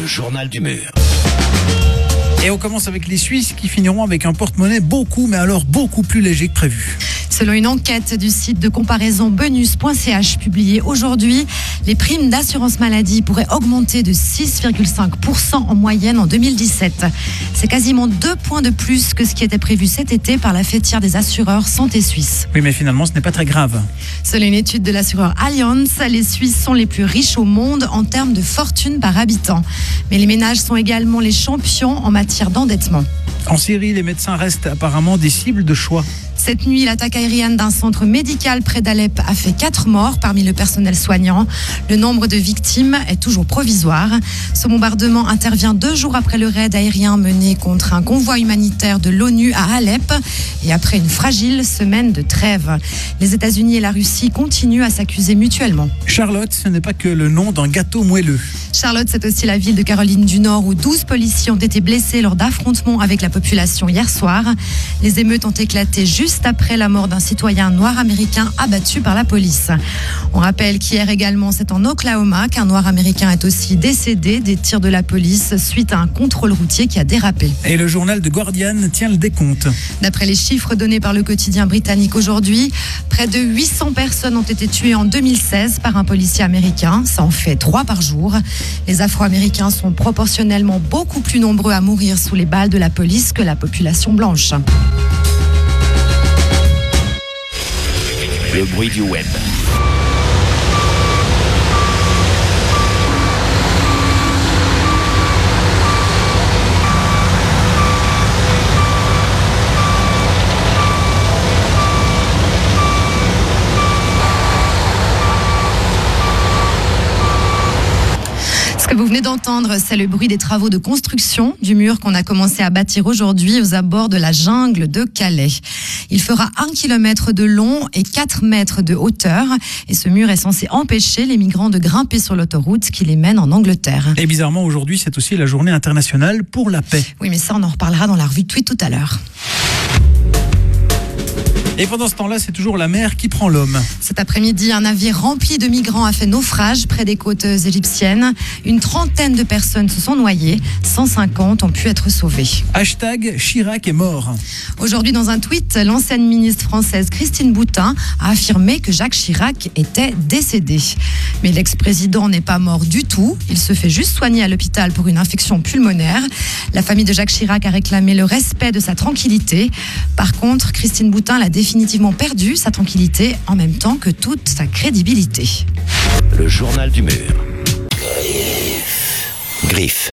journal du mur. Et on commence avec les Suisses qui finiront avec un porte-monnaie beaucoup plus léger que prévu. Selon une enquête du site de comparaison bonus.ch publiée aujourd'hui, les primes d'assurance maladie pourraient augmenter de 6,5% en moyenne en 2017. C'est quasiment 2 points de plus que ce qui était prévu cet été par la fêtière des assureurs Santé Suisse. Oui, mais finalement, ce n'est pas très grave. Selon une étude de l'assureur Allianz, les Suisses sont les plus riches au monde en termes de fortune par habitant. Mais les ménages sont également les champions en matière d'endettement. En Syrie, les médecins restent apparemment des cibles de choix. Cette nuit, l'attaque aérienne d'un centre médical près d'Alep a fait 4 morts parmi le personnel soignant. Le nombre de victimes est toujours provisoire. Ce bombardement intervient 2 jours après le raid aérien mené contre un convoi humanitaire de l'ONU à Alep et après une fragile semaine de trêve. Les États-Unis et la Russie continuent à s'accuser mutuellement. Charlotte, ce n'est pas que le nom d'un gâteau moelleux. Charlotte, c'est aussi la ville de Caroline du Nord où 12 policiers ont été blessés lors d'affrontements avec la population hier soir. Les émeutes ont éclaté juste après la mort d'un citoyen noir américain abattu par la police. On rappelle qu'hier également, c'est en Oklahoma qu'un noir américain est aussi décédé des tirs de la police suite à un contrôle routier qui a dérapé. Et le journal The Guardian tient le décompte. D'après les chiffres donnés par le quotidien britannique aujourd'hui, près de 800 personnes ont été tuées en 2016 par un policier américain. Ça en fait 3 par jour. Les Afro-Américains sont proportionnellement beaucoup plus nombreux à mourir sous les balles de la police que la population blanche. Le bruit du web. Ce que vous venez d'entendre, c'est le bruit des travaux de construction du mur qu'on a commencé à bâtir aujourd'hui aux abords de la jungle de Calais. Il fera 1 km de long et 4 mètres de hauteur. Et ce mur est censé empêcher les migrants de grimper sur l'autoroute qui les mène en Angleterre. Et bizarrement, aujourd'hui, c'est aussi la journée internationale pour la paix. Oui, mais ça, on en reparlera dans la revue de tweet tout à l'heure. Et pendant ce temps-là, c'est toujours la mer qui prend l'homme. Cet après-midi, un navire rempli de migrants a fait naufrage près des côtes égyptiennes. Une trentaine de personnes se sont noyées. 150 ont pu être sauvées. #Chirac est mort. Aujourd'hui, dans un tweet, l'ancienne ministre française Christine Boutin a affirmé que Jacques Chirac était décédé. Mais l'ex-président n'est pas mort du tout. Il se fait juste soigner à l'hôpital pour une infection pulmonaire. La famille de Jacques Chirac a réclamé le respect de sa tranquillité. Par contre, Christine Boutin l'a définitivement perdu, sa tranquillité, en même temps que toute sa crédibilité. Le journal du mur. Griffe.